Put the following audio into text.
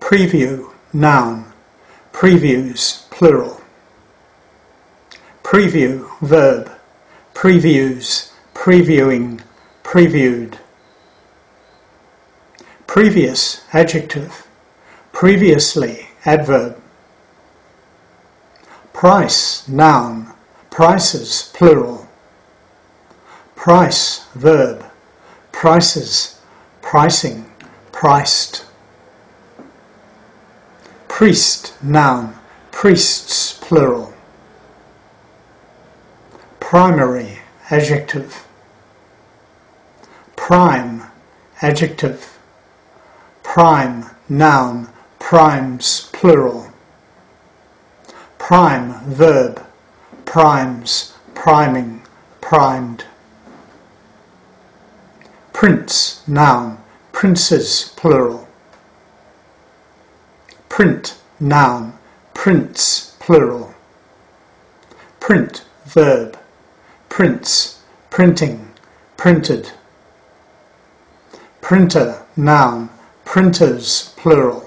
Preview, noun, previews, plural. Preview, verb, previews, previewing, previewed. Previous, adjective, previously, adverb. Price, noun, prices, plural. Price, verb, prices, pricing, priced. Priest, noun, priests, plural. Primary, adjective. Prime, adjective. Prime, noun, primes, plural. Prime, verb, primes, priming, primed. Prince, noun, princes, plural. Print, noun, prints, plural. Print, verb, prints, printing, printed. Printer, noun, printers, plural.